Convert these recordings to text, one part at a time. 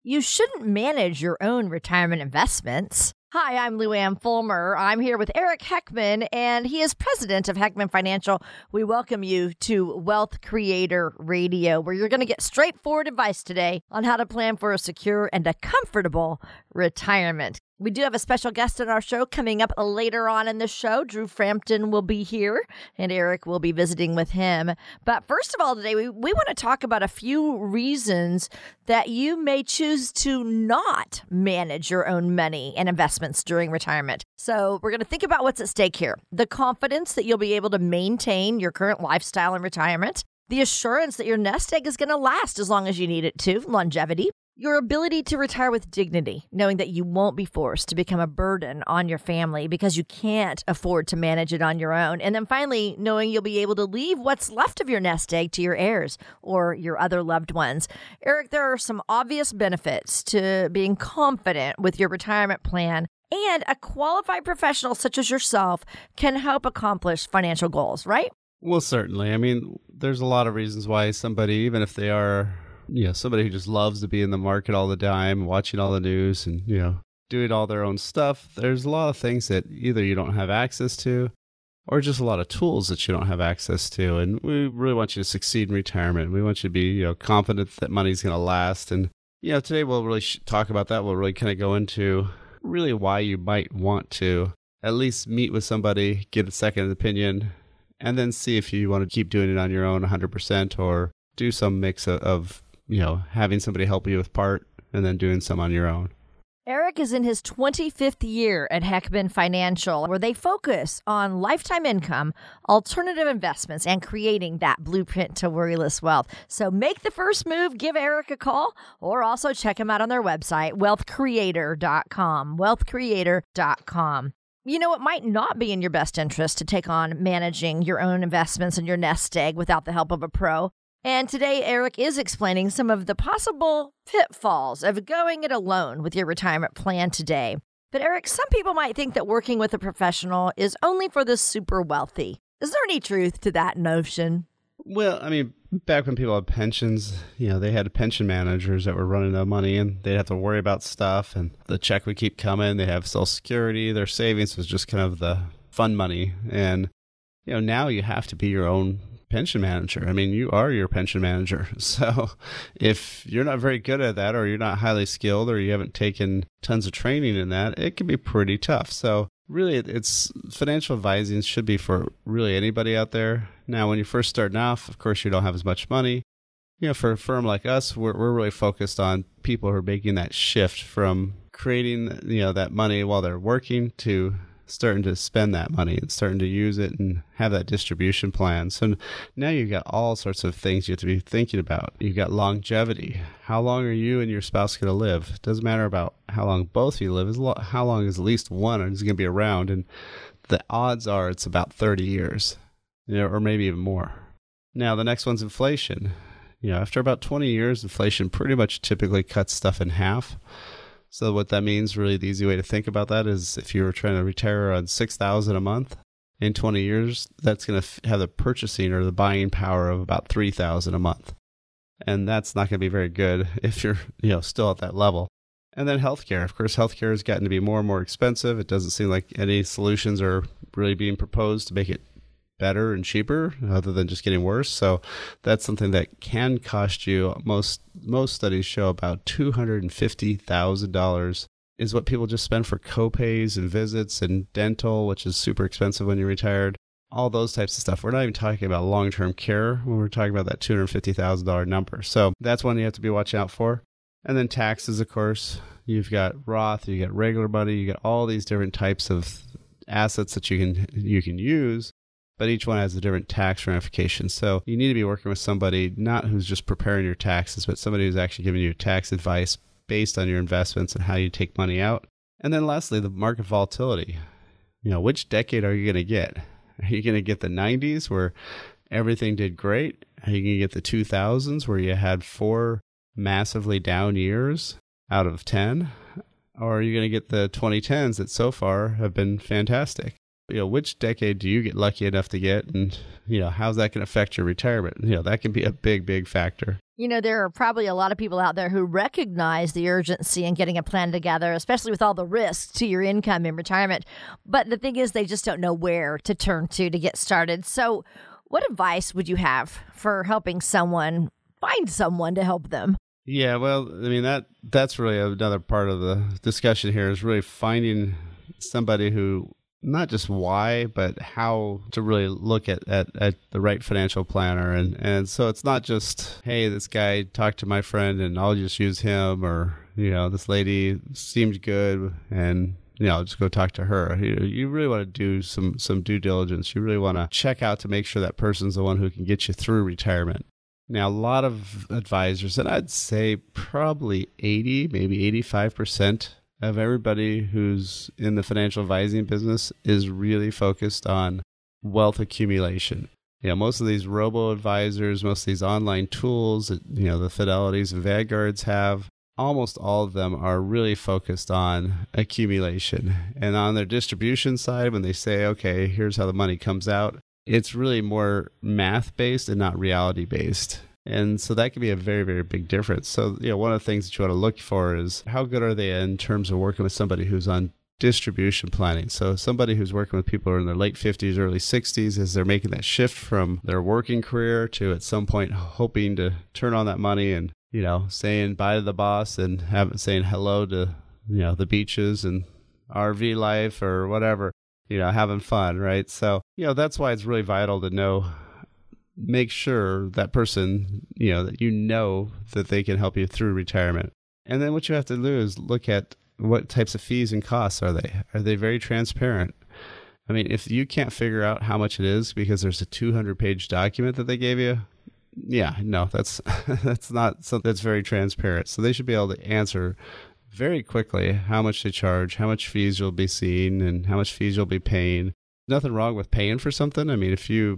You shouldn't manage your own retirement investments. Hi, I'm Lou Ann Fulmer. I'm here with Eric Heckman, and he is president of Heckman Financial. We welcome you to Wealth Creator Radio, where you're going to get straightforward advice today on how to plan for a secure and a comfortable retirement. We do have a special guest on our show coming up later on in the show. Drew Frampton will be here, and Eric will be visiting with him. But first of all, today, we want to talk about a few reasons that you may choose to not manage your own money and investments during retirement. So we're going to think about what's at stake here. The confidence that you'll be able to maintain your current lifestyle in retirement. The assurance that your nest egg is going to last as long as you need it to, longevity. Your ability to retire with dignity, knowing that you won't be forced to become a burden on your family because you can't afford to manage it on your own. And then finally, knowing you'll be able to leave what's left of your nest egg to your heirs or your other loved ones. Eric, there are some obvious benefits to being confident with your retirement plan, and a qualified professional such as yourself can help accomplish financial goals, right? Well, certainly. I mean, there's a lot of reasons why somebody, even if they are somebody who just loves to be in the market all the time, watching all the news and, doing all their own stuff. There's a lot of things that either you don't have access to or just a lot of tools that you don't have access to. And we really want you to succeed in retirement. We want you to be, confident that money's going to last. And, today we'll really talk about that. We'll really kind of go into really why you might want to at least meet with somebody, get a second opinion, and then see if you want to keep doing it on your own 100% or do some mix of having somebody help you with part and then doing some on your own. Eric is in his 25th year at Heckman Financial, where they focus on lifetime income, alternative investments, and creating that blueprint to worryless wealth. So make the first move, give Eric a call, or also check him out on their website, wealthcreator.com, wealthcreator.com. It might not be in your best interest to take on managing your own investments and your nest egg without the help of a pro. And today, Eric is explaining some of the possible pitfalls of going it alone with your retirement plan today. But Eric, some people might think that working with a professional is only for the super wealthy. Is there any truth to that notion? Well, I mean, back when people had pensions, they had pension managers that were running the money and they'd have to worry about stuff and the check would keep coming. They have Social Security. Their savings was just kind of the fun money. And, now you have to be your own pension manager. I mean, you are your pension manager. So if you're not very good at that or you're not highly skilled or you haven't taken tons of training in that, it can be pretty tough. So really, it's financial advising should be for really anybody out there. Now, when you're first starting off, of course, you don't have as much money. For a firm like us, we're really focused on people who are making that shift from creating, that money while they're working to starting to spend that money and starting to use it and have that distribution plan. So now you've got all sorts of things you have to be thinking about. You've got longevity. How long are you and your spouse going to live? It doesn't matter about how long both of you live. How long is at least one is going to be around? And the odds are it's about 30 years, or maybe even more. Now, the next one's inflation. After about 20 years, inflation pretty much typically cuts stuff in half. So what that means, really the easy way to think about that is if you were trying to retire on $6,000 a month in 20 years, that's going to have the purchasing or the buying power of about $3,000 a month. And that's not going to be very good if you're, still at that level. And then healthcare. Of course, healthcare has gotten to be more and more expensive. It doesn't seem like any solutions are really being proposed to make it better and cheaper other than just getting worse. So that's something that can cost you, most studies show about $250,000 is what people just spend for co-pays and visits and dental, which is super expensive when you're retired. All those types of stuff. We're not even talking about long-term care when we're talking about that $250,000 number. So that's one you have to be watching out for. And then taxes, of course. You've got Roth, you got regular money, you got all these different types of assets that you can use. But each one has a different tax ramification. So you need to be working with somebody, not who's just preparing your taxes, but somebody who's actually giving you tax advice based on your investments and how you take money out. And then lastly, the market volatility. Which decade are you going to get? Are you going to get the 90s where everything did great? Are you going to get the 2000s where you had 4 massively down years out of 10? Or are you going to get the 2010s that so far have been fantastic? Which decade do you get lucky enough to get? And, how's that going to affect your retirement? That can be a big, big factor. You know, there are probably a lot of people out there who recognize the urgency in getting a plan together, especially with all the risks to your income in retirement. But the thing is, they just don't know where to turn to get started. So what advice would you have for helping someone find someone to help them? Yeah, well, I mean, that's really another part of the discussion here is really finding somebody who, not just why, but how to really look at the right financial planner. And so it's not just, hey, this guy talked to my friend and I'll just use him, or, this lady seemed good and, I'll just go talk to her. You really want to do some due diligence. You really want to check out to make sure that person's the one who can get you through retirement. Now, a lot of advisors, and I'd say probably 80, maybe 85% of everybody who's in the financial advising business is really focused on wealth accumulation. Most of these robo-advisors, most of these online tools that, the Fidelities and Vanguards have, almost all of them are really focused on accumulation. And on their distribution side, when they say, okay, here's how the money comes out, it's really more math-based and not reality-based. And so that can be a very, very big difference. So, one of the things that you want to look for is how good are they in terms of working with somebody who's on distribution planning. So somebody who's working with people who are in their late 50s, early 60s, as they're making that shift from their working career to at some point hoping to turn on that money and, saying bye to the boss and saying hello to, the beaches and RV life or whatever, having fun, right? So, that's why it's really vital to make sure that person, that they can help you through retirement. And then what you have to do is look at what types of fees and costs are they? Are they very transparent? I mean, if you can't figure out how much it is because there's a 200-page document that they gave you, that's not something that's very transparent. So they should be able to answer very quickly how much they charge, how much fees you'll be seeing, and how much fees you'll be paying. Nothing wrong with paying for something. I mean, if you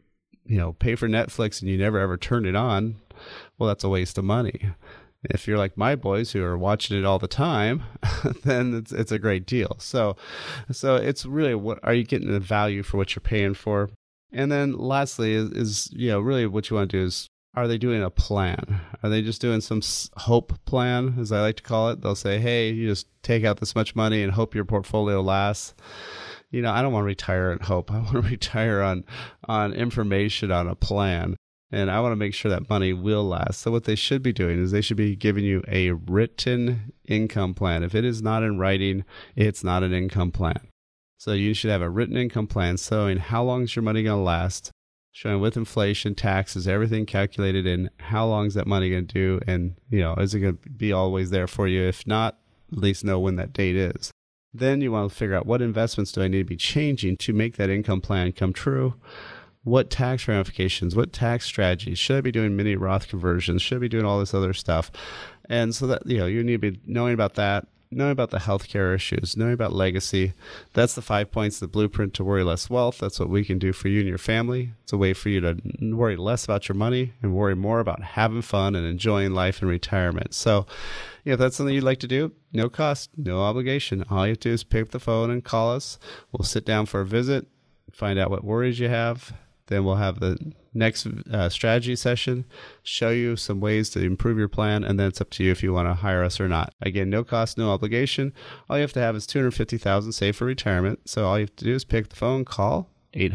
pay for Netflix and you never ever turn it on, well, that's a waste of money. If you're like my boys who are watching it all the time, then it's a great deal. So it's really, what are you getting the value for what you're paying for? And then lastly is really what you want to do is, are they doing a plan? Are they just doing some hope plan, as I like to call it? They'll say, hey, you just take out this much money and hope your portfolio lasts. I don't want to retire in hope. I want to retire on information, on a plan. And I want to make sure that money will last. So what they should be doing is they should be giving you a written income plan. If it is not in writing, it's not an income plan. So you should have a written income plan showing how long is your money going to last, showing with inflation, taxes, everything calculated in how long is that money going to do, and is it going to be always there for you? If not, at least know when that date is. Then you want to figure out, what investments do I need to be changing to make that income plan come true? What tax ramifications, what tax strategies? Should I be doing mini Roth conversions? Should I be doing all this other stuff? And so that, you need to be knowing about that, knowing about the healthcare issues, knowing about legacy. That's the 5 points, the blueprint to worry less wealth. That's what we can do for you and your family. It's a way for you to worry less about your money and worry more about having fun and enjoying life in retirement. So if that's something you'd like to do, no cost, no obligation. All you have to do is pick up the phone and call us. We'll sit down for a visit, find out what worries you have. Then we'll have the next strategy session, show you some ways to improve your plan, and then it's up to you if you want to hire us or not. Again, no cost, no obligation. All you have to have is $250,000 saved for retirement. So all you have to do is pick the phone, call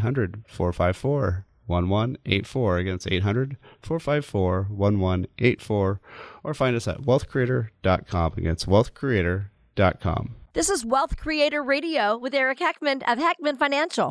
800-454-1184. Again, it's 800-454-1184, or find us at wealthcreator.com. Again, it's wealthcreator.com. This is Wealth Creator Radio with Eric Heckman of Heckman Financial.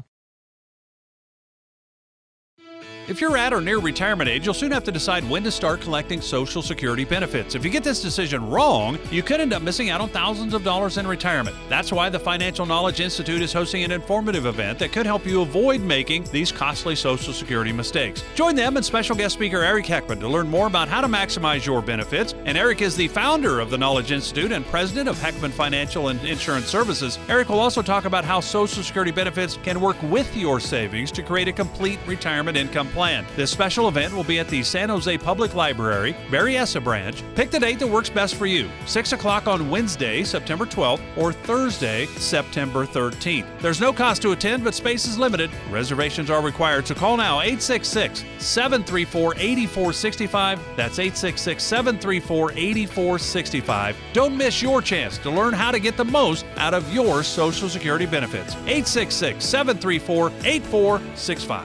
If you're at or near retirement age, you'll soon have to decide when to start collecting Social Security benefits. If you get this decision wrong, you could end up missing out on thousands of dollars in retirement. That's why the Financial Knowledge Institute is hosting an informative event that could help you avoid making these costly Social Security mistakes. Join them and special guest speaker Eric Heckman to learn more about how to maximize your benefits. And Eric is the founder of the Knowledge Institute and president of Heckman Financial and Insurance Services. Eric will also talk about how Social Security benefits can work with your savings to create a complete retirement income plan. plan. This special event will be at the San Jose Public Library, Berryessa branch. Pick the date that works best for you. 6 o'clock on Wednesday, September 12th, or Thursday, September 13th. There's no cost to attend, but space is limited. Reservations are required, so call now 866-734-8465. That's 866-734-8465. Don't miss your chance to learn how to get the most out of your Social Security benefits. 866-734-8465.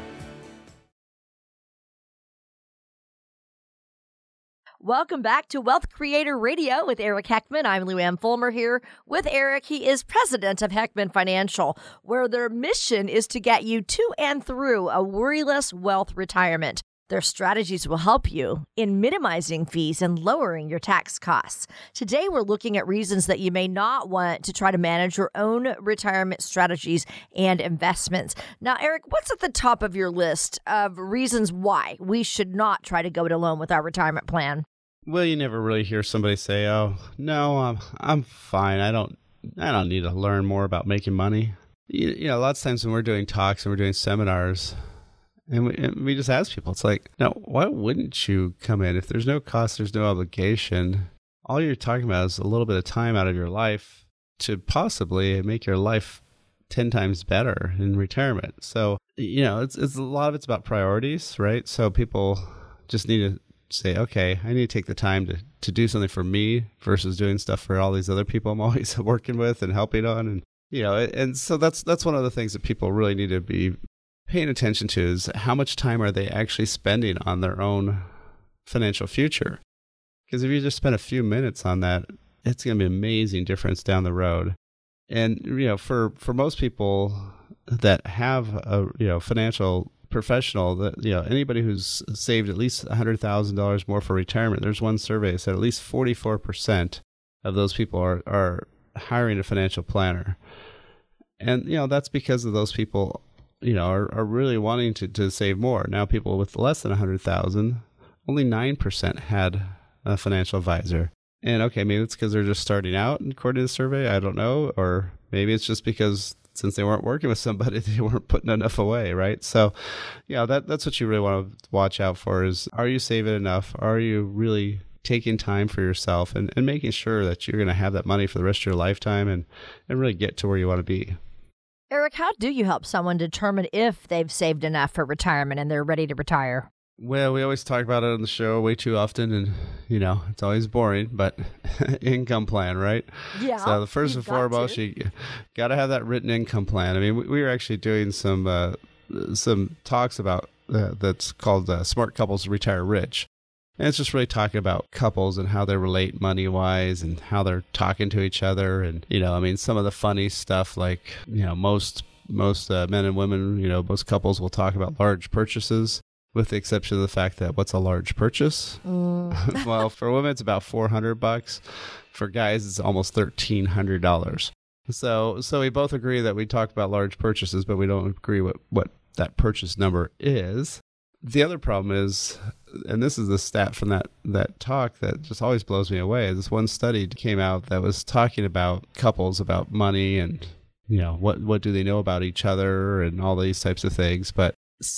Welcome back to Wealth Creator Radio with Eric Heckman. I'm Lou Ann Fulmer here with Eric. He is president of Heckman Financial, where their mission is to get you to and through a worryless wealth retirement. Their strategies will help you in minimizing fees and lowering your tax costs. Today, we're looking at reasons that you may not want to try to manage your own retirement strategies and investments. Now, Eric, what's at the top of your list of reasons why we should not try to go it alone with our retirement plan? Well, you never really hear somebody say, "Oh, no, I'm fine. I don't need to learn more about making money." You know, lots of times when we're doing talks and we're doing seminars, and we just ask people, it's like, "No, why wouldn't you come in if there's no cost, there's no obligation? All you're talking about is a little bit of time out of your life to possibly make your life 10 times better in retirement." So, you know, it's a lot of it's about priorities, right? So people just need to say, okay, I need to take the time to do something for me versus doing stuff for all these other people I'm always working with and helping on. And, you know, and so that's one of the things that people really need to be paying attention to is how much time are they actually spending on their own financial future? Because if you just spend a few minutes on that, it's going to be an amazing difference down the road. And, you know, for most people that have a, you know, financial professional, that, you know, anybody who's saved at least $100,000 more for retirement, there's one survey that said at least 44% of those people are hiring a financial planner. And, you know, that's because of those people, you know, are really wanting to save more. Now, people with less than 100,000, only 9% had a financial advisor. And okay, maybe it's because they're just starting out, according to the survey, I don't know, or maybe it's just because since they weren't working with somebody, they weren't putting enough away, right? So, yeah, that's what you really want to watch out for is, are you saving enough? Are you really taking time for yourself and making sure that you're going to have that money for the rest of your lifetime and really get to where you want to be? Eric, how do you help someone determine if they've saved enough for retirement and they're ready to retire? Well, we always talk about it on the show way too often, and, you know, it's always boring, but income plan, right? Yeah. So the first and foremost, you got to have that written income plan. I mean, we were actually doing some talks about that's called Smart Couples Retire Rich. And it's just really talking about couples and how they relate money-wise and how they're talking to each other. And, you know, I mean, some of the funny stuff like, you know, most men and women, you know, most couples will talk about large purchases, with the exception of the fact that what's a large purchase? Well, for women, it's about $400. For guys, it's almost $1,300. So we both agree that we talk about large purchases, but we don't agree what that purchase number is. The other problem is, and this is the stat from that talk that just always blows me away, this one study came out that was talking about couples, about money and, you know, what do they know about each other and all these types of things. But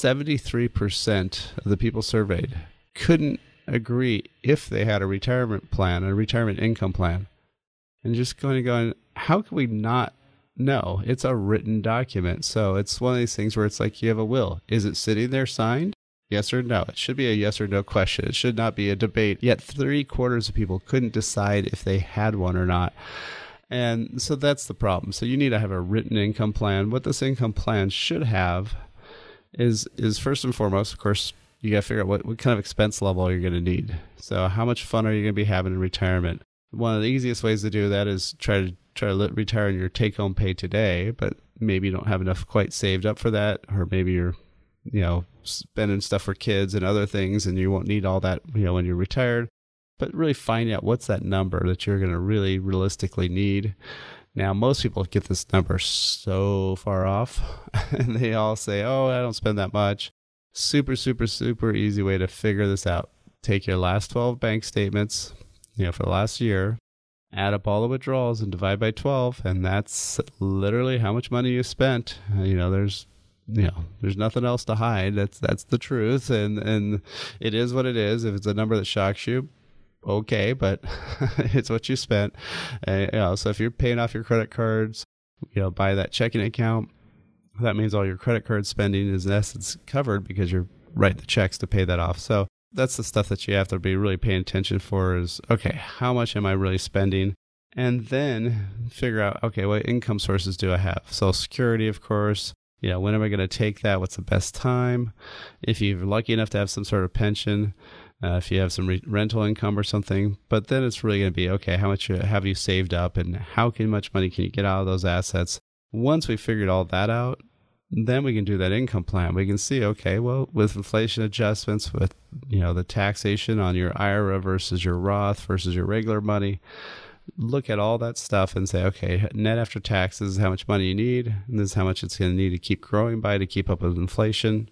73% of the people surveyed couldn't agree if they had a retirement plan, a retirement income plan. And just going, how can we not know? It's a written document. So it's one of these things where it's like you have a will. Is it sitting there signed? Yes or no? It should be a yes or no question. It should not be a debate. Yet 3/4 of people couldn't decide if they had one or not. And so that's the problem. So you need to have a written income plan. What this income plan should have is first and foremost, of course, you got to figure out what kind of expense level you're going to need. So how much fun are you going to be having in retirement? One of the easiest ways to do that is try to retire on your take-home pay today, but maybe you don't have enough quite saved up for that, or maybe you're, you know, spending stuff for kids and other things, and you won't need all that, you know, when you're retired. But really find out what's that number that you're going to really realistically need. Now, most people get this number so far off, and they all say, oh, I don't spend that much. Super, super, super easy way to figure this out. Take your last 12 bank statements, you know, for the last year, add up all the withdrawals and divide by 12, and that's literally how much money you spent. You know, there's there's nothing else to hide. That's the truth. And it is what it is. If it's a number that shocks you, okay, but it's what you spent. So if you're paying off your credit cards, by that checking account, that means all your credit card spending is in essence covered because you're writing the checks to pay that off. So that's the stuff that you have to be really paying attention for is, okay, how much am I really spending? And then figure out, okay, what income sources do I have? Social Security, of course. When am I going to take that? What's the best time? If you're lucky enough to have some sort of pension, if you have some rental income or something. But then it's really going to be, okay, how much have you saved up and how much money can you get out of those assets? Once we figured all that out, then we can do that income plan. We can see, okay, well, with inflation adjustments, with the taxation on your IRA versus your Roth versus your regular money, look at all that stuff and say, okay, net after taxes is how much money you need, and this is how much it's going to need to keep growing by to keep up with inflation.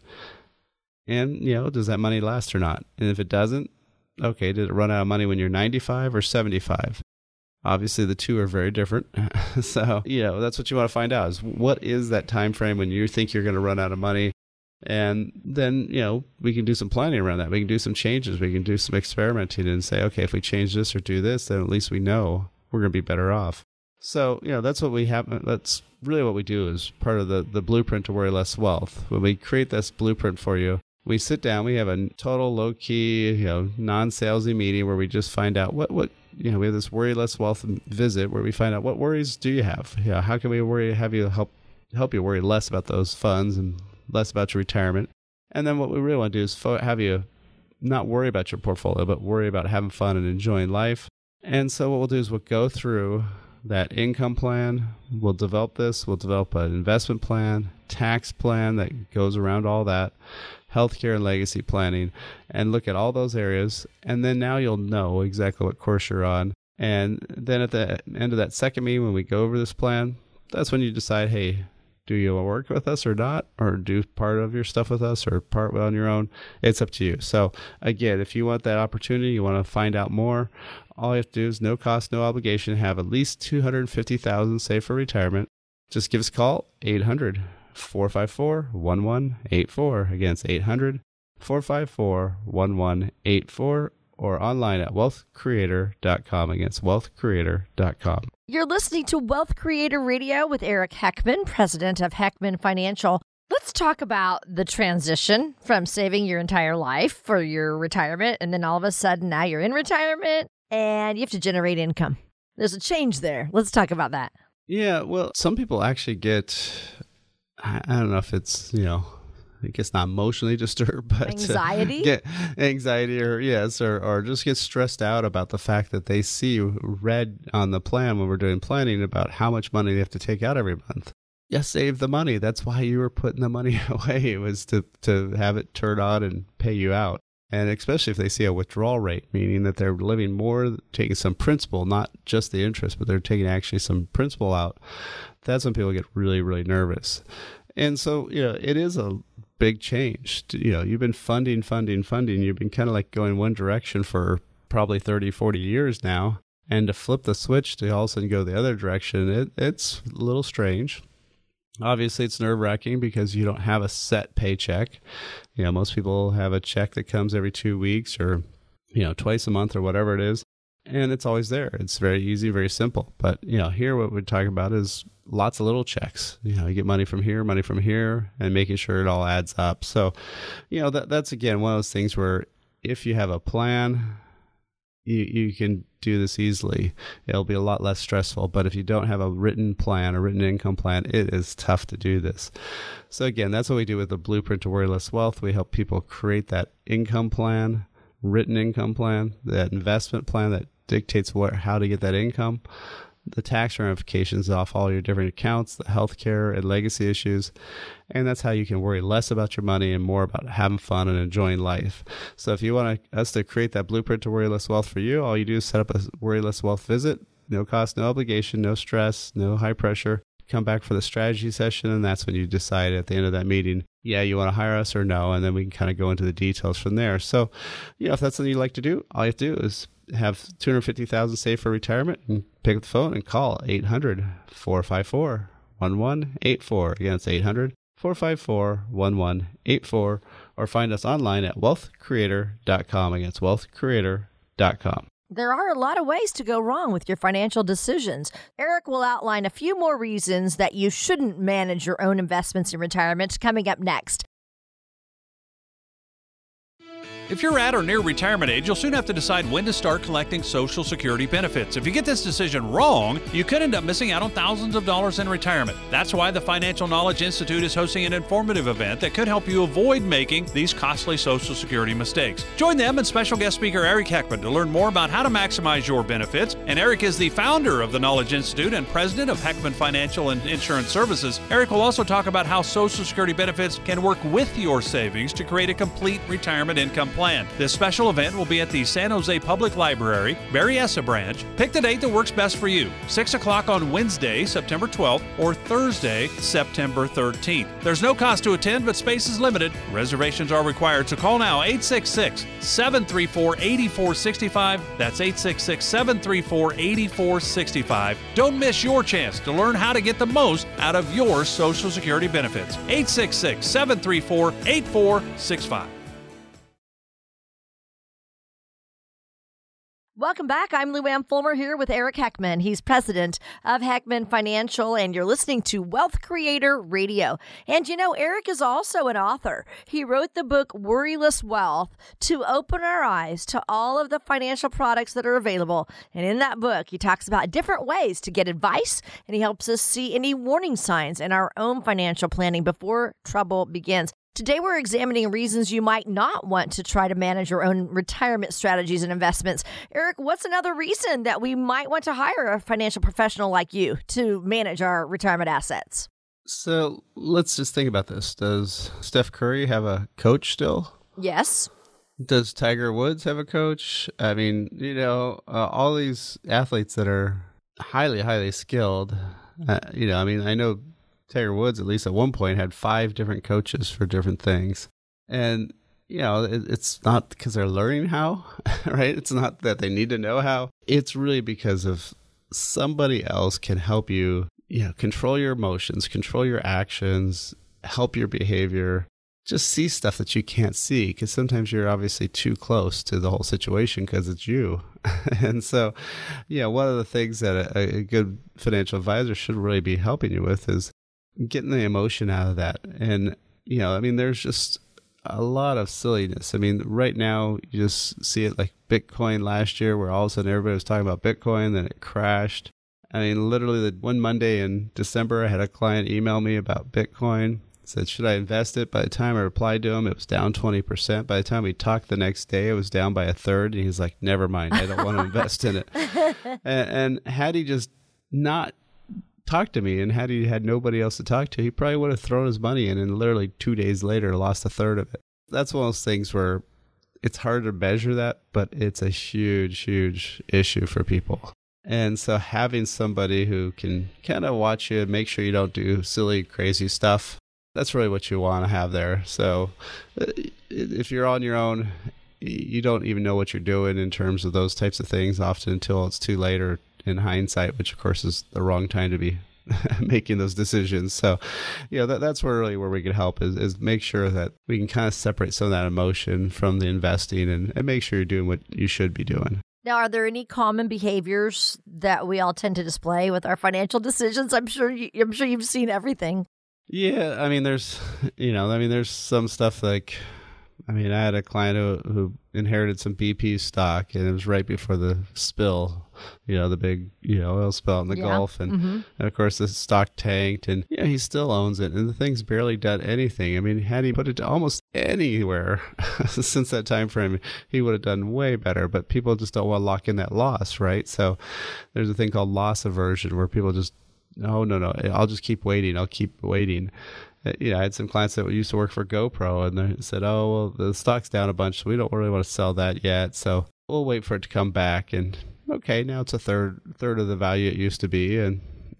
And, does that money last or not? And if it doesn't, okay, did it run out of money when you're 95 or 75? Obviously, the two are very different. So, that's what you want to find out is what is that time frame when you think you're going to run out of money? And then, we can do some planning around that. We can do some changes. We can do some experimenting and say, okay, if we change this or do this, then at least we know we're going to be better off. So, that's what we have. That's really what we do is part of the blueprint to worry less wealth. When we create this blueprint for you, we sit down, we have a total low-key, non-salesy meeting where we just find out what we have this worry less wealth visit where we find out what worries do you have? How can we have you help you worry less about those funds and less about your retirement? And then what we really want to do is have you not worry about your portfolio, but worry about having fun and enjoying life. And so what we'll do is we'll go through that income plan. We'll develop an investment plan, tax plan that goes around all that, healthcare and legacy planning, and look at all those areas. And then now you'll know exactly what course you're on. And then at the end of that second meeting, when we go over this plan, that's when you decide, hey, do you work with us or not, or do part of your stuff with us or part on your own? It's up to you. So again, if you want that opportunity, you want to find out more, all you have to do is no cost, no obligation, have at least $250,000 saved for retirement. Just give us a call, 800-454-1184. Again, it's 800-454-1184. Or online at wealthcreator.com. Again, it's wealthcreator.com. You're listening to Wealth Creator Radio with Eric Heckman, president of Heckman Financial. Let's talk about the transition from saving your entire life for your retirement, and then all of a sudden now you're in retirement and you have to generate income. There's a change there. Let's talk about that. Yeah, well, some people actually get, I don't know if it's, I guess not emotionally disturbed, but anxiety, get anxiety, or just get stressed out about the fact that they see red on the plan when we're doing planning about how much money they have to take out every month. Yes, save the money. That's why you were putting the money away. It was to have it turn on and pay you out. And especially if they see a withdrawal rate, meaning that they're living more, taking some principal, not just the interest, but they're taking actually some principal out. That's when people get really, really nervous. And so, it is a big change. You've been funding. You've been kind of like going one direction for probably 30, 40 years now. And to flip the switch to all of a sudden go the other direction, it's a little strange. Obviously, it's nerve-wracking because you don't have a set paycheck. Most people have a check that comes every 2 weeks or, twice a month or whatever it is. And it's always there. It's very easy, very simple. But, here what we're talking about is lots of little checks. You get money from here, and making sure it all adds up. So, that's, again, one of those things where if you have a plan, you can do this easily. It'll be a lot less stressful. But if you don't have a written plan, a written income plan, it is tough to do this. So, again, that's what we do with the Blueprint to Worry Less Wealth. We help people create that income plan, written income plan, that investment plan that dictates how to get that income, the tax ramifications off all your different accounts, the healthcare and legacy issues. And that's how you can worry less about your money and more about having fun and enjoying life. So if you want us to create that blueprint to worry less wealth for you, all you do is set up a Worry Less Wealth visit. No cost, no obligation, no stress, no high pressure. Come back for the strategy session, and that's when you decide at the end of that meeting, you want to hire us or no, and then we can kind of go into the details from there. So, if that's something you'd like to do, all you have to do is have $250,000 saved for retirement and pick up the phone and call 800-454-1184. Again, it's 454-1184, or find us online at wealthcreator.com. Again, it's wealthcreator.com. There are a lot of ways to go wrong with your financial decisions. Eric will outline a few more reasons that you shouldn't manage your own investments in retirement coming up next. If you're at or near retirement age, you'll soon have to decide when to start collecting Social Security benefits. If you get this decision wrong, you could end up missing out on thousands of dollars in retirement. That's why the Financial Knowledge Institute is hosting an informative event that could help you avoid making these costly Social Security mistakes. Join them and special guest speaker Eric Heckman to learn more about how to maximize your benefits. And Eric is the founder of the Knowledge Institute and president of Heckman Financial and Insurance Services. Eric will also talk about how Social Security benefits can work with your savings to create a complete retirement income plan. This special event will be at the San Jose Public Library, Berryessa branch. Pick the date that works best for you. 6 o'clock on Wednesday, September 12th, or Thursday, September 13th. There's no cost to attend, but space is limited. Reservations are required, so call now 866-734-8465. That's 866-734-8465. Don't miss your chance to learn how to get the most out of your Social Security benefits. 866-734-8465. Welcome back. I'm Lou Ann Fulmer here with Eric Heckman. He's president of Heckman Financial, and you're listening to Wealth Creator Radio. And you know, Eric is also an author. He wrote the book Worryless Wealth to open our eyes to all of the financial products that are available. And in that book, he talks about different ways to get advice, and he helps us see any warning signs in our own financial planning before trouble begins. Today, we're examining reasons you might not want to try to manage your own retirement strategies and investments. Eric, what's another reason that we might want to hire a financial professional like you to manage our retirement assets? So let's just think about this. Does Steph Curry have a coach still? Yes. Does Tiger Woods have a coach? I mean, all these athletes that are highly, highly skilled, I know Tiger Woods, at least at one point, had 5 different coaches for different things. And, it's not because they're learning how, right? It's not that they need to know how. It's really because of somebody else can help you, control your emotions, control your actions, help your behavior, just see stuff that you can't see, because sometimes you're obviously too close to the whole situation because it's you. And so, one of the things that a good financial advisor should really be helping you with is getting the emotion out of that. And, there's just a lot of silliness. I mean, right now, you just see it like Bitcoin last year, where all of a sudden everybody was talking about Bitcoin, then it crashed. I mean, literally one Monday in December, I had a client email me about Bitcoin, said, should I invest it? By the time I replied to him, it was down 20%. By the time we talked the next day, it was down by 1/3. And he's like, never mind, I don't want to invest in it. And had he just not talked to me, and had he had nobody else to talk to, he probably would have thrown his money in and literally 2 days later lost 1/3 of it. That's one of those things where it's hard to measure that, but it's a huge, huge issue for people. And so having somebody who can kind of watch you and make sure you don't do silly, crazy stuff, that's really what you want to have there. So if you're on your own, you don't even know what you're doing in terms of those types of things often until it's too late, or in hindsight, which of course is the wrong time to be making those decisions. So, that's where we can help is make sure that we can kind of separate some of that emotion from the investing and make sure you're doing what you should be doing. Now, are there any common behaviors that we all tend to display with our financial decisions? I'm sure you've seen everything. Yeah, I mean, there's some stuff like, I had a client who inherited some BP stock, and it was right before the spill, the big, oil spill in the Gulf. And of course, the stock tanked, and he still owns it. And the thing's barely done anything. I mean, had he put it to almost anywhere since that time frame, he would have done way better. But people just don't want to lock in that loss, right? So there's a thing called loss aversion, where people just, no, I'll just keep waiting. I'll keep waiting. I had some clients that used to work for GoPro, and they said, oh, well, the stock's down a bunch, so we don't really want to sell that yet. So we'll wait for it to come back. And okay, now it's a third of the value it used to be. And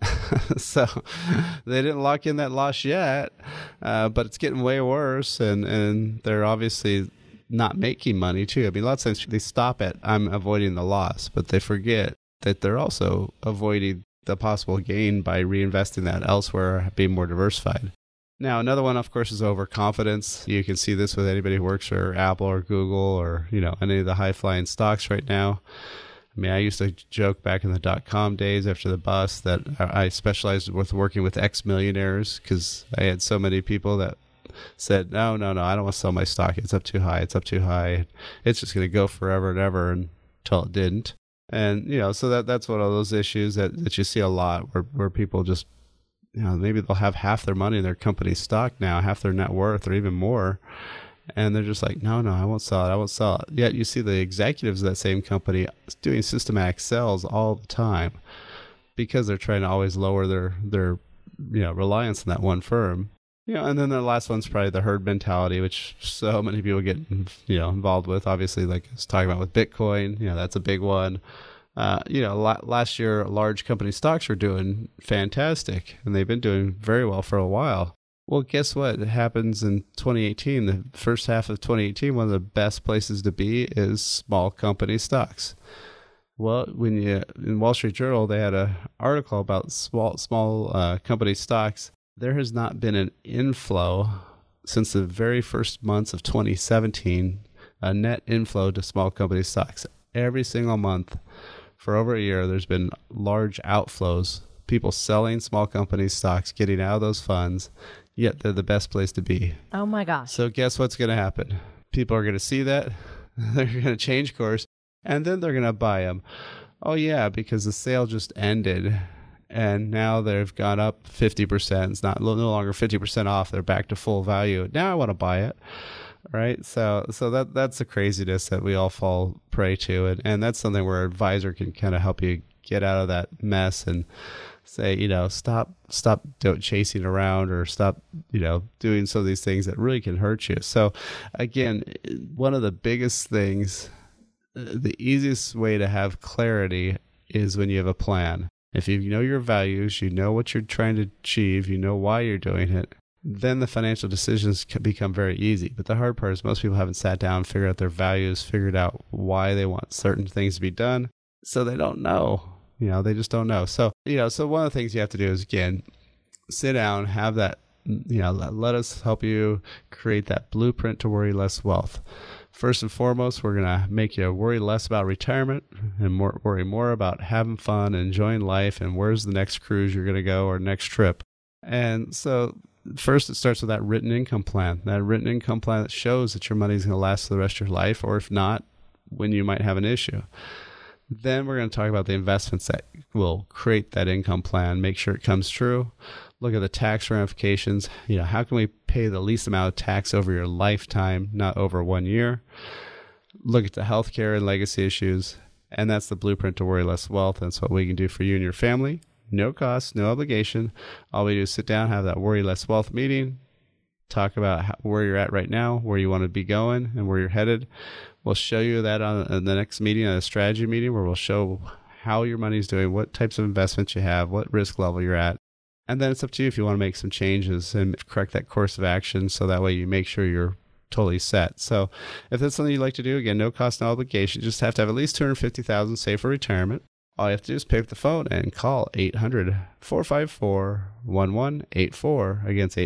so they didn't lock in that loss yet, but it's getting way worse. And they're obviously not making money too. I mean, a lot of times they stop at, I'm avoiding the loss, but they forget that they're also avoiding the possible gain by reinvesting that elsewhere, being more diversified. Now, another one, of course, is overconfidence. You can see this with anybody who works for Apple or Google or, any of the high-flying stocks right now. I mean, I used to joke back in the dot-com days after the bust that I specialized with working with ex-millionaires because I had so many people that said, no, I don't want to sell my stock. It's up too high. It's just going to go forever and ever until it didn't. And, so that's one of those issues that you see a lot where people just, maybe they'll have half their money in their company's stock now, half their net worth or even more. And they're just like, no, I won't sell it. Yet you see the executives of that same company doing systematic sells all the time because they're trying to always lower their reliance on that one firm. And then the last one's probably the herd mentality, which so many people get, involved with. Obviously, like I was talking about with Bitcoin, that's a big one. Last year, large company stocks were doing fantastic, and they've been doing very well for a while. Well, guess what happens in 2018? The first half of 2018, one of the best places to be is small company stocks. Well, in Wall Street Journal, they had an article about small company stocks. There has not been an inflow since the very first months of 2017, a net inflow to small company stocks. Every single month for over a year, there's been large outflows, people selling small company stocks, getting out of those funds, yet they're the best place to be. Oh my gosh. So guess what's going to happen? People are going to see that, they're going to change course, and then they're going to buy them. Oh yeah, because the sale just ended. And now they've gone up 50%. It's no longer 50% off. They're back to full value. Now I want to buy it, right? So that's the craziness that we all fall prey to, and that's something where an advisor can kind of help you get out of that mess and say, stop chasing around or stop, doing some of these things that really can hurt you. So again, one of the biggest things, the easiest way to have clarity is when you have a plan. If you know your values, you know what you're trying to achieve, you know why you're doing it, then the financial decisions can become very easy. But the hard part is most people haven't sat down, figured out their values, figured out why they want certain things to be done. So they don't know. They just don't know. So, so one of the things you have to do is, again, sit down, have that, let us help you create that blueprint to worry less wealth. First and foremost, we're going to make you worry less about retirement and worry more about having fun, enjoying life, and where's the next cruise you're going to go or next trip. And so first it starts with that written income plan that shows that your money is going to last for the rest of your life, or if not, when you might have an issue. Then we're going to talk about the investments that will create that income plan, make sure it comes true. Look at the tax ramifications. How can we pay the least amount of tax over your lifetime, not over 1 year? Look at the healthcare and legacy issues. And that's the blueprint to worry less wealth. That's what we can do for you and your family. No cost, no obligation. All we do is sit down, have that worry less wealth meeting, talk about where you're at right now, where you want to be going, and where you're headed. We'll show you that on the next meeting, a strategy meeting, where we'll show how your money's doing, what types of investments you have, what risk level you're at. And then it's up to you if you want to make some changes and correct that course of action so that way you make sure you're totally set. So if that's something you'd like to do, again, no cost, no obligation. You just have to have at least $250,000 saved for retirement. All you have to do is pick up the phone and call 800-454-1184. Again, it's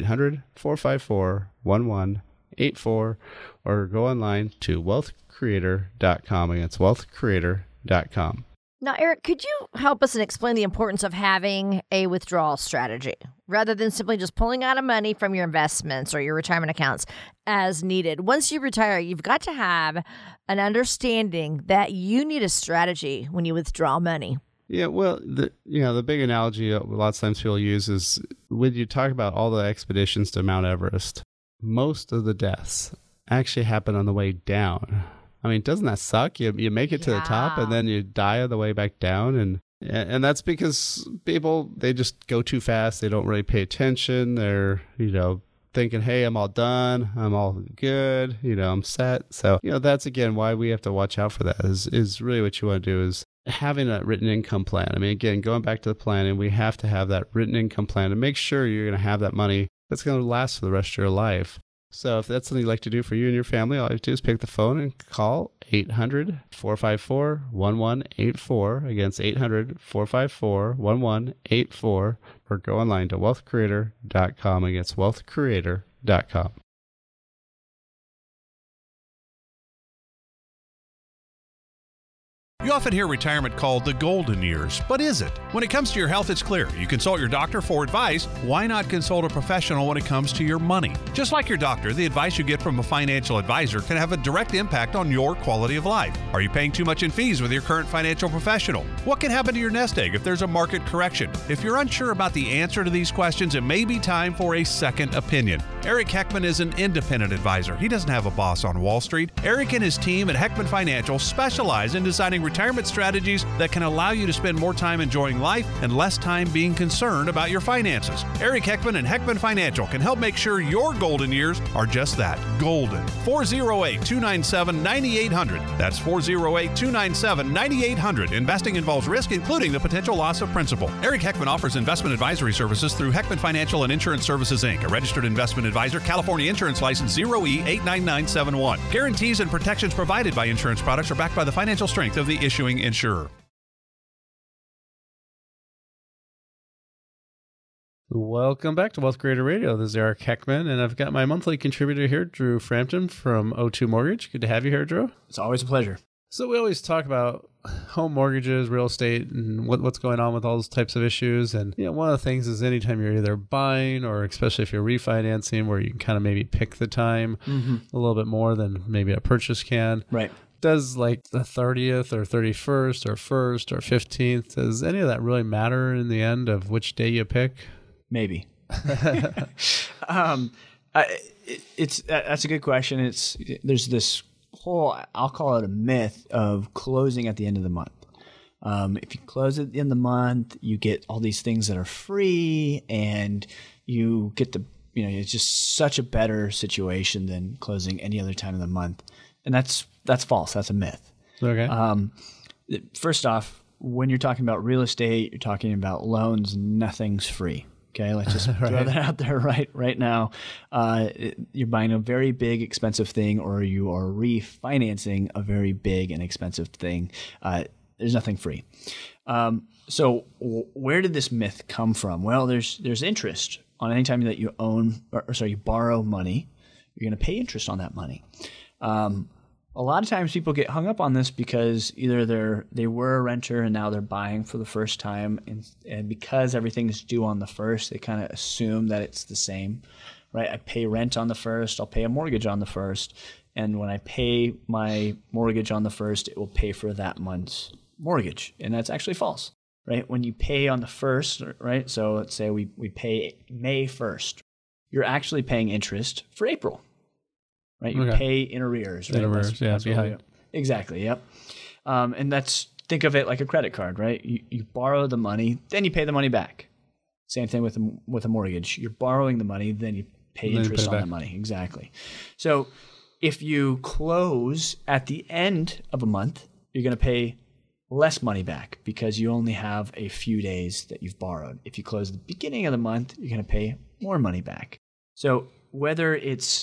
800-454-1184. Or go online to wealthcreator.com. Again, it's wealthcreator.com. Now, Eric, could you help us and explain the importance of having a withdrawal strategy rather than simply just pulling out of money from your investments or your retirement accounts as needed? Once you retire, you've got to have an understanding that you need a strategy when you withdraw money. Yeah, well, the big analogy a lot of times people use is when you talk about all the expeditions to Mount Everest, most of the deaths actually happen on the way down. I mean, doesn't that suck? You make it to the top and then you die on the way back down. And that's because people, they just go too fast. They don't really pay attention. They're, thinking, hey, I'm all done. I'm all good. I'm set. So, that's, again, why we have to watch out for that is really what you want to do is having a written income plan. I mean, again, going back to the planning, we have to have that written income plan to make sure you're going to have that money that's going to last for the rest of your life. So if that's something you'd like to do for you and your family, all you have to do is pick the phone and call 800-454-1184. Again, it's 800-454-1184, or go online to wealthcreator.com. Again, it's wealthcreator.com. You often hear retirement called the golden years, but is it? When it comes to your health, it's clear. You consult your doctor for advice. Why not consult a professional when it comes to your money? Just like your doctor, the advice you get from a financial advisor can have a direct impact on your quality of life. Are you paying too much in fees with your current financial professional? What can happen to your nest egg if there's a market correction? If you're unsure about the answer to these questions, it may be time for a second opinion. Eric Heckman is an independent advisor. He doesn't have a boss on Wall Street. Eric and his team at Heckman Financial specialize in designing retirement strategies that can allow you to spend more time enjoying life and less time being concerned about your finances. Eric Heckman and Heckman Financial can help make sure your golden years are just that, golden. 408-297-9800. That's 408-297-9800. Investing involves risk, including the potential loss of principal. Eric Heckman offers investment advisory services through Heckman Financial and Insurance Services, Inc., a registered investment advisor, California Insurance License 0E89971. Guarantees and protections provided by insurance products are backed by the financial strength of the issuing insurer. Welcome back to Wealth Creator Radio. This is Eric Heckman, and I've got my monthly contributor here, Drew Frampton from O2 Mortgage. Good to have you here, Drew. It's always a pleasure. So we always talk about home mortgages, real estate, and what's going on with all those types of issues. And one of the things is anytime you're either buying or especially if you're refinancing, where you can kind of maybe pick the time a little bit more than maybe a purchase can. Right. Does like the 30th or 31st or 1st or 15th, does any of that really matter in the end of which day you pick? Maybe. That's a good question. There's this whole, I'll call it a myth of closing at the end of the month. If you close at the end of the month, you get all these things that are free, and you get the, it's just such a better situation than closing any other time of the month. And that's false. That's a myth. Okay. First off, when you're talking about real estate, you're talking about loans, nothing's free. Okay, let's just throw that out there right now. You're buying a very big, expensive thing, or you are refinancing a very big and expensive thing. There's nothing free. So where did this myth come from? Well, there's interest on any time that you you borrow money. You're going to pay interest on that money. A lot of times people get hung up on this because either they were a renter and now they're buying for the first time, and because everything's due on the first, they kind of assume that it's the same, right? I pay rent on the first, I'll pay a mortgage on the first, and when I pay my mortgage on the first, it will pay for that month's mortgage, and that's actually false, right? When you pay on the first, right? So let's say we pay May 1st, you're actually paying interest for April. Right, you pay in arrears. Right? In arrears, that's behind. Exactly. Yep. And think of it like a credit card, right? You borrow the money, then you pay the money back. Same thing with a mortgage. You're borrowing the money, then you pay interest on that money. Exactly. So if you close at the end of a month, you're going to pay less money back because you only have a few days that you've borrowed. If you close at the beginning of the month, you're going to pay more money back. So whether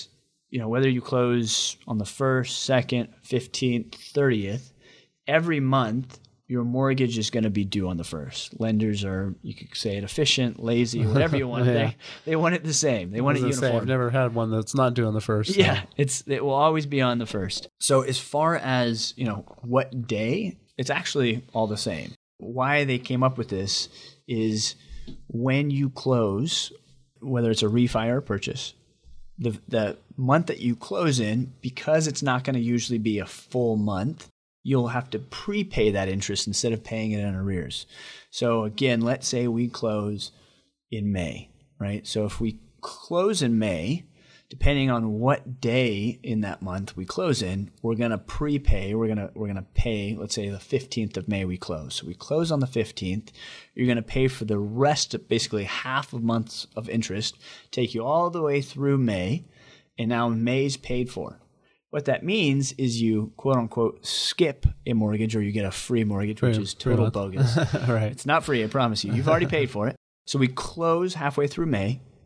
you close on the 1st, 2nd, 15th, 30th, every month your mortgage is going to be due on the 1st. Lenders are, you could say it, efficient, lazy, whatever you want. They want it the same. They want it uniform. I've never had one that's not due on the 1st. So. Yeah, it will always be on the 1st. So as far as, what day, it's actually all the same. Why they came up with this is when you close, whether it's a refi or a purchase, the month that you close in, because it's not going to usually be a full month, you'll have to prepay that interest instead of paying it in arrears. So again, let's say we close in May, right? So if we close in May, depending on what day in that month we close in, we're going to prepay. We're going to pay, let's say the 15th of May we close. So we close on the 15th. You're going to pay for the rest, basically half of months of interest, take you all the way through May, and now May's paid for. What that means is you, quote unquote, skip a mortgage, or you get a free mortgage, which is total bogus. Right. It's not free, I promise you. You've already paid for it. So we close halfway through May.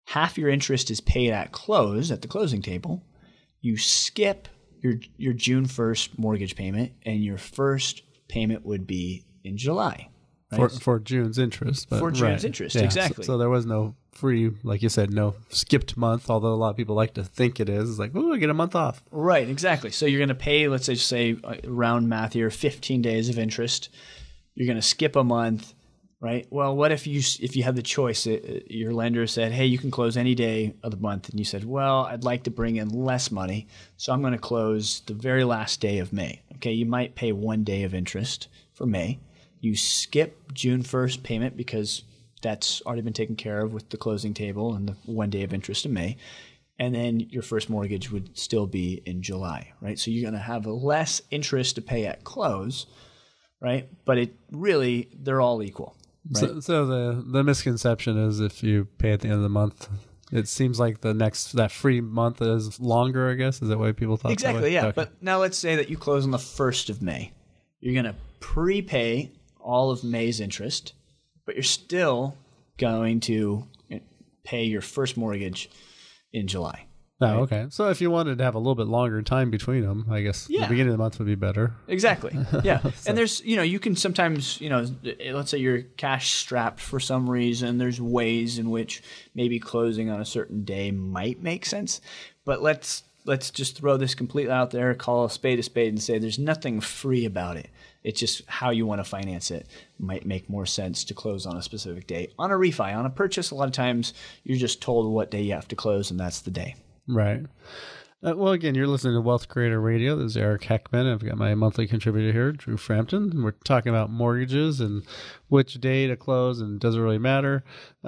half your interest is paid at close, at the closing table. You skip your June 1st mortgage payment, and your first payment would be in July. Right? For June's interest. But, for June's interest, yeah, exactly. So there was no free, like you said, no skipped month, although a lot of people like to think it is. It's like, ooh, I get a month off. Right, exactly. So you're going to pay, let's say round math here, 15 days of interest. You're going to skip a month, right? Well, what if you had the choice? Your lender said, hey, you can close any day of the month. And you said, well, I'd like to bring in less money, so I'm going to close the very last day of May. Okay, you might pay 1 day of interest for May. You skip June 1st payment because that's already been taken care of with the closing table and the 1 day of interest in May. And then your first mortgage would still be in July, right? So you're going to have less interest to pay at close, right? But they're all equal. Right? So the misconception is if you pay at the end of the month, it seems like that free month is longer, I guess. Is that why people thought exactly, that way? yeah. Okay. But now let's say that you close on the 1st of May. You're going to prepay all of May's interest, but you're still going to pay your first mortgage in July. Oh, right? okay. So if you wanted to have a little bit longer time between them, I guess the beginning of the month would be better. Exactly. Yeah. And there's, you can sometimes, let's say you're cash strapped for some reason. There's ways in which maybe closing on a certain day might make sense. But let's just throw this completely out there, call a spade, and say there's nothing free about it. It's just how you want to finance it. Might make more sense to close on a specific day. On a refi, on a purchase, a lot of times you're just told what day you have to close, and that's the day. Right. Well, again, you're listening to Wealth Creator Radio. This is Eric Heckman. I've got my monthly contributor here, Drew Frampton. We're talking about mortgages and which day to close, and does it really matter?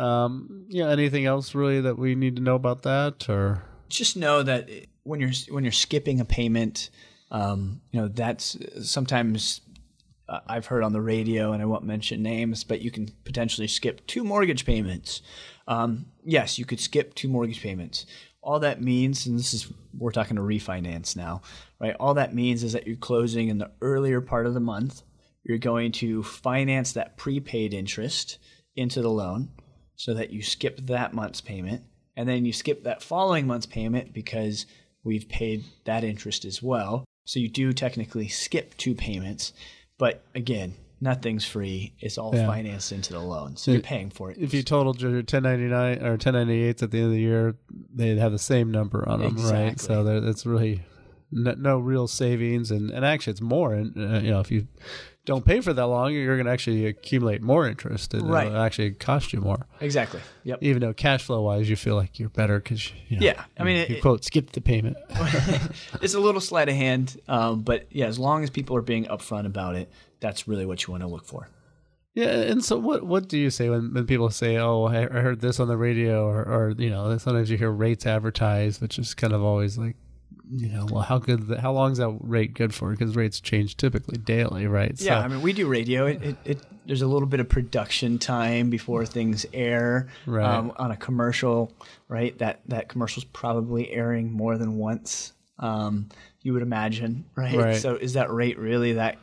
Anything else really that we need to know about that, or just know that when you're skipping a payment, that's sometimes. I've heard on the radio, and I won't mention names, but you can potentially skip 2 mortgage payments. Yes, you could skip 2 mortgage payments. All that means, and we're talking to refinance now, right? All that means is that you're closing in the earlier part of the month. You're going to finance that prepaid interest into the loan so that you skip that month's payment, and then you skip that following month's payment because we've paid that interest as well. So you do technically skip 2 payments. But again, nothing's free. It's all financed into the loan. So you're paying for it. If you totaled your 1099 or 1098s at the end of the year, they'd have the same number on them, exactly. Right? So it's really no real savings. And actually, it's more. And if you don't pay for that long, you're going to actually accumulate more interest. And right. It'll actually cost you more. Exactly. Yep. Even though cash flow wise, you feel like you're better because you quote skip the payment. It's a little sleight of hand, but yeah, as long as people are being upfront about it, that's really what you want to look for. Yeah, and so what do you say when people say, "Oh, I heard this on the radio," or sometimes you hear rates advertised, which is kind of always like, well, how long is that rate good for? Because rates change typically daily, right? Yeah, I mean, we do radio. There's a little bit of production time before things air. Right. On a commercial, right? That commercial's probably airing more than once. You would imagine, right? So is that rate really that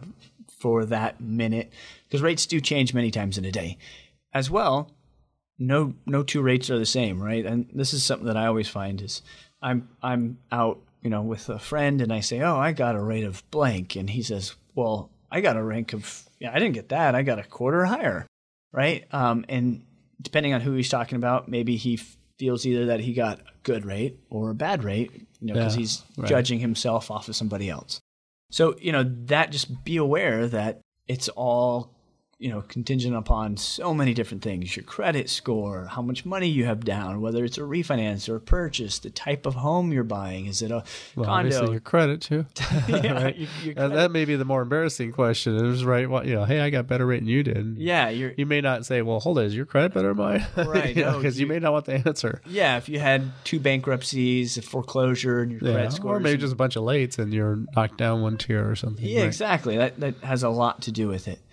for that minute? Because rates do change many times in a day, as well. No 2 rates are the same, right? And this is something that I always find is I'm out, with a friend, and I say, "Oh, I got a rate of blank," and he says, "Well, I got a rank of I didn't get that. I got a quarter higher," right? And depending on who he's talking about, maybe he feels either that he got a good rate or a bad rate, because he's judging himself off of somebody else. So that just be aware that it's all contingent upon so many different things: your credit score, how much money you have down, whether it's a refinance or a purchase, the type of home you're buying. Is it a condo? Obviously your credit too. Yeah, right? your credit. That may be the more embarrassing question. It was right. Well, hey, I got better rate than you did. Yeah, you may not say, "Well, hold it, is your credit better than mine?" Right. Because you may not want the answer. Yeah, if you had 2 bankruptcies, a foreclosure, and your credit score, or maybe just a bunch of lates and you're knocked down 1 tier or something. Yeah, right? Exactly. That has a lot to do with it.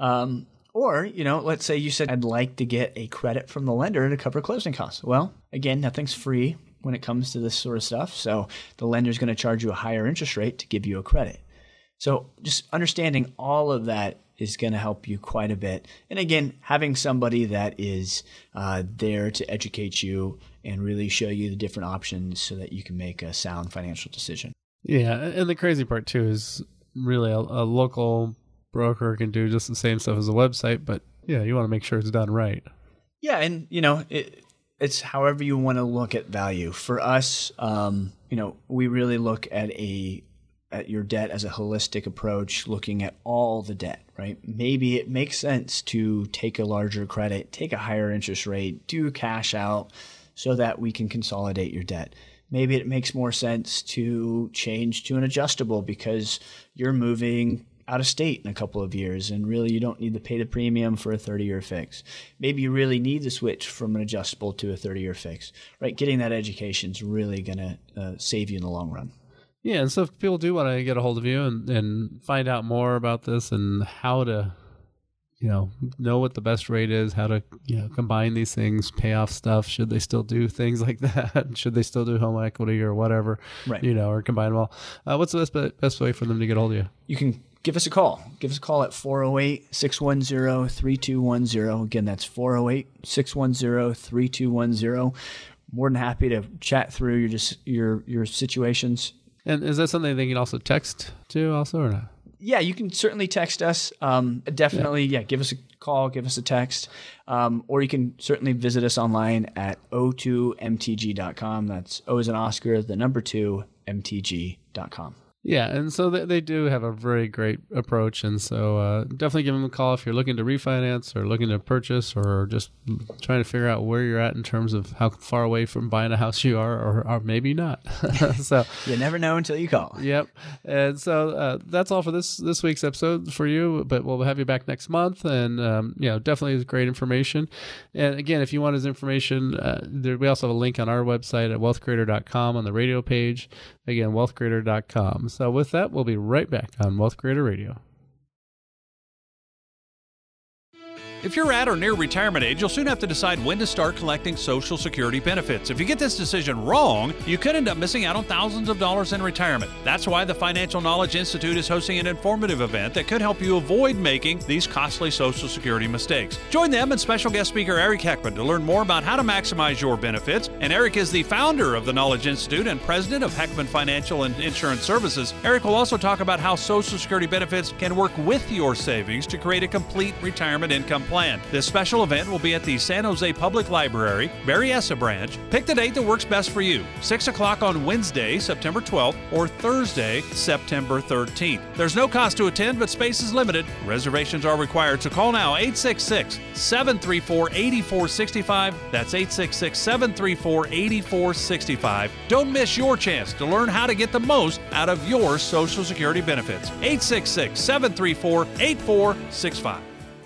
Or, let's say you said, "I'd like to get a credit from the lender to cover closing costs." Well, again, nothing's free when it comes to this sort of stuff. So the lender's going to charge you a higher interest rate to give you a credit. So just understanding all of that is going to help you quite a bit. And again, having somebody that is there to educate you and really show you the different options so that you can make a sound financial decision. Yeah, and the crazy part too is really a local broker can do just the same stuff as a website, but yeah, you want to make sure it's done right. Yeah, and it's however you want to look at value. For us, we really look at your debt as a holistic approach, looking at all the debt, right? Maybe it makes sense to take a larger credit, take a higher interest rate, do cash out so that we can consolidate your debt. Maybe it makes more sense to change to an adjustable because you're moving out of state in a couple of years and really you don't need to pay the premium for a 30-year fix. Maybe you really need to switch from an adjustable to a 30-year fix, right? Getting that education is really going to save you in the long run. Yeah, and so if people do want to get a hold of you and find out more about this and how to, know what the best rate is, how to, combine these things, pay off stuff, should they still do things like that? Should they still do home equity or whatever, right. Or combine them all? What's the best way for them to get a hold of you? You can give us a call. Give us a call at 408-610-3210. Again, that's 408-610-3210. More than happy to chat through your situations. And is that something they can also text to also or not? Yeah, you can certainly text us. Definitely, give us a call, give us a text. Or you can certainly visit us online at o2mtg.com. That's O as in Oscar, the number 2, mtg.com. Yeah, and so they do have a very great approach, and so definitely give them a call if you're looking to refinance or looking to purchase or just trying to figure out where you're at in terms of how far away from buying a house you are or maybe not. So you never know until you call. Yep. And so that's all for this week's episode for you, but we'll have you back next month, and definitely is great information. And again, if you want his information, we also have a link on our website at wealthcreator.com on the radio page. Again, wealthcreator.com. So with that, we'll be right back on Wealth Creator Radio. If you're at or near retirement age, you'll soon have to decide when to start collecting Social Security benefits. If you get this decision wrong, you could end up missing out on thousands of dollars in retirement. That's why the Financial Knowledge Institute is hosting an informative event that could help you avoid making these costly Social Security mistakes. Join them and special guest speaker Eric Heckman to learn more about how to maximize your benefits. And Eric is the founder of the Knowledge Institute and president of Heckman Financial and Insurance Services. Eric will also talk about how Social Security benefits can work with your savings to create a complete retirement income plan. This special event will be at the San Jose Public Library, Berryessa branch. Pick the date that works best for you. 6 o'clock on Wednesday, September 12th, or Thursday, September 13th. There's no cost to attend, but space is limited. Reservations are required, so call now 866-734-8465. That's 866-734-8465. Don't miss your chance to learn how to get the most out of your Social Security benefits. 866-734-8465.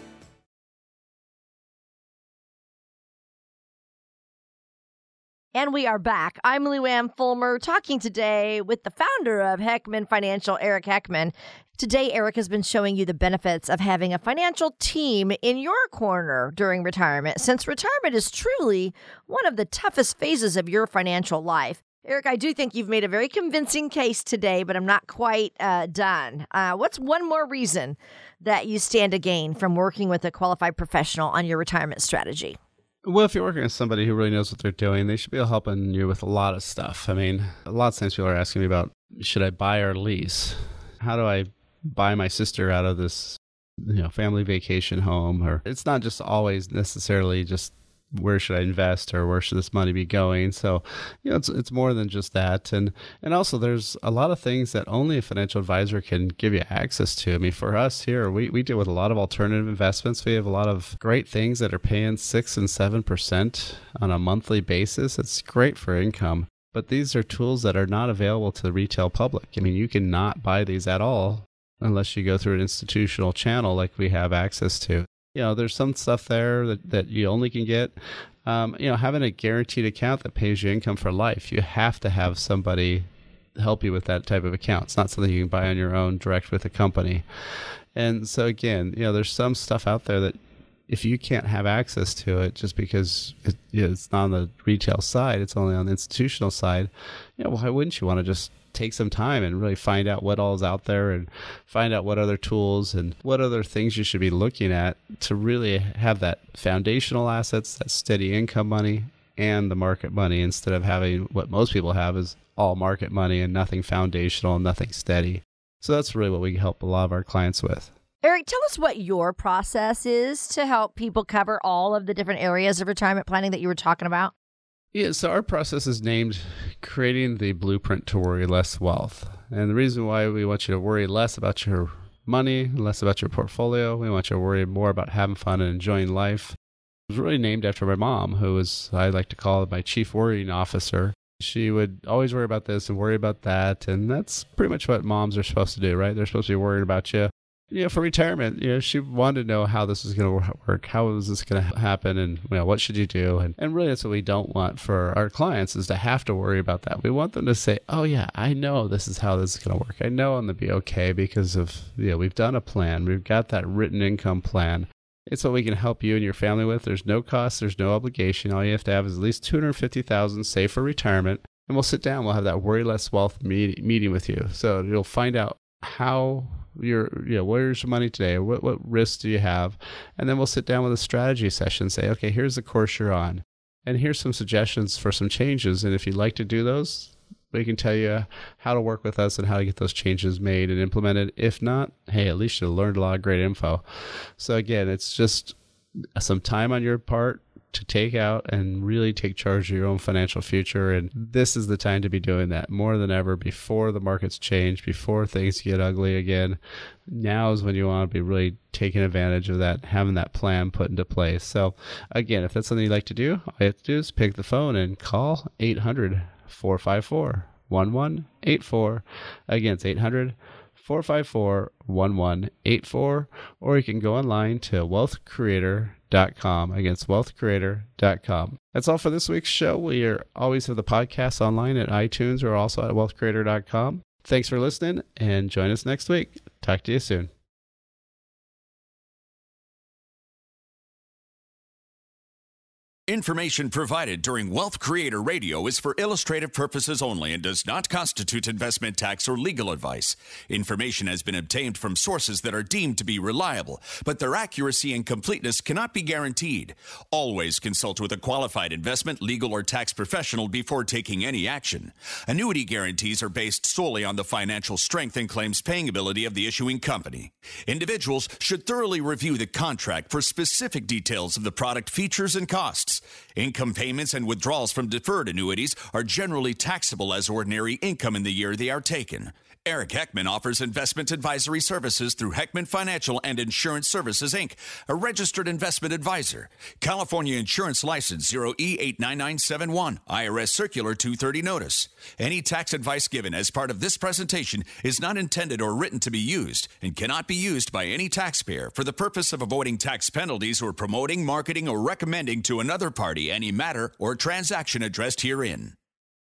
And we are back. I'm Lou Ann Fulmer, talking today with the founder of Heckman Financial, Eric Heckman. Today, Eric has been showing you the benefits of having a financial team in your corner during retirement, since retirement is truly one of the toughest phases of your financial life. Eric, I do think you've made a very convincing case today, but I'm not quite done. What's one more reason that you stand to gain from working with a qualified professional on your retirement strategy? Well, if you're working with somebody who really knows what they're doing, they should be helping you with a lot of stuff. I mean, a lot of times people are asking me about, should I buy or lease? How do I buy my sister out of this, family vacation home? Or it's not just always necessarily just where should I invest or where should this money be going? So, it's more than just that. And also there's a lot of things that only a financial advisor can give you access to. I mean, for us here, we deal with a lot of alternative investments. We have a lot of great things that are paying 6 and 7% on a monthly basis. It's great for income. But these are tools that are not available to the retail public. I mean, you cannot buy these at all unless you go through an institutional channel like we have access to. There's some stuff there that you only can get. Having a guaranteed account that pays you income for life, you have to have somebody help you with that type of account. It's not something you can buy on your own direct with a company. And so again, there's some stuff out there that if you can't have access to it just because it's not on the retail side, it's only on the institutional side, why wouldn't you want to just take some time and really find out what all is out there and find out what other tools and what other things you should be looking at to really have that foundational assets, that steady income money, and the market money, instead of having what most people have is all market money and nothing foundational and nothing steady. So that's really what we help a lot of our clients with. Eric, tell us what your process is to help people cover all of the different areas of retirement planning that you were talking about. Yeah, so our process is named Creating the Blueprint to Worry Less Wealth. And the reason why we want you to worry less about your money, less about your portfolio, we want you to worry more about having fun and enjoying life. It was really named after my mom, who was, I like to call my chief worrying officer. She would always worry about this and worry about that. And that's pretty much what moms are supposed to do, right? They're supposed to be worried about you. For retirement, she wanted to know how this was going to work, how was this going to happen, and what should you do? And really, that's what we don't want for our clients, is to have to worry about that. We want them to say, oh yeah, I know this is how this is going to work. I know I'm going to be okay because of, we've done a plan. We've got that written income plan. It's what we can help you and your family with. There's no cost. There's no obligation. All you have to have is at least $250,000 saved for retirement. And we'll sit down. We'll have that Worry Less Wealth meeting with you. So you'll find out how where's your money today? What risks do you have? And then we'll sit down with a strategy session and say, okay, here's the course you're on. And here's some suggestions for some changes. And if you'd like to do those, we can tell you how to work with us and how to get those changes made and implemented. If not, hey, at least you learned a lot of great info. So again, it's just some time on your part to take out and really take charge of your own financial future. And this is the time to be doing that more than ever, before the markets change, before things get ugly again. Now is when you want to be really taking advantage of that, having that plan put into place. So again, if that's something you'd like to do, all you have to do is pick the phone and call 800-454-1184. Again, it's 800-454-1184, or you can go online to wealthcreator.com. Against wealthcreator.com. That's all for this week's show. We are always have the podcast online at iTunes or also at wealthcreator.com. Thanks for listening, and join us next week. Talk to you soon. Information provided during Wealth Creator Radio is for illustrative purposes only and does not constitute investment, tax, or legal advice. Information has been obtained from sources that are deemed to be reliable, but their accuracy and completeness cannot be guaranteed. Always consult with a qualified investment, legal, or tax professional before taking any action. Annuity guarantees are based solely on the financial strength and claims paying ability of the issuing company. Individuals should thoroughly review the contract for specific details of the product features and costs. Income payments and withdrawals from deferred annuities are generally taxable as ordinary income in the year they are taken. Eric Heckman offers investment advisory services through Heckman Financial and Insurance Services, Inc., a registered investment advisor. California Insurance License 0E89971, IRS Circular 230 Notice. Any tax advice given as part of this presentation is not intended or written to be used and cannot be used by any taxpayer for the purpose of avoiding tax penalties or promoting, marketing, or recommending to another party any matter or transaction addressed herein.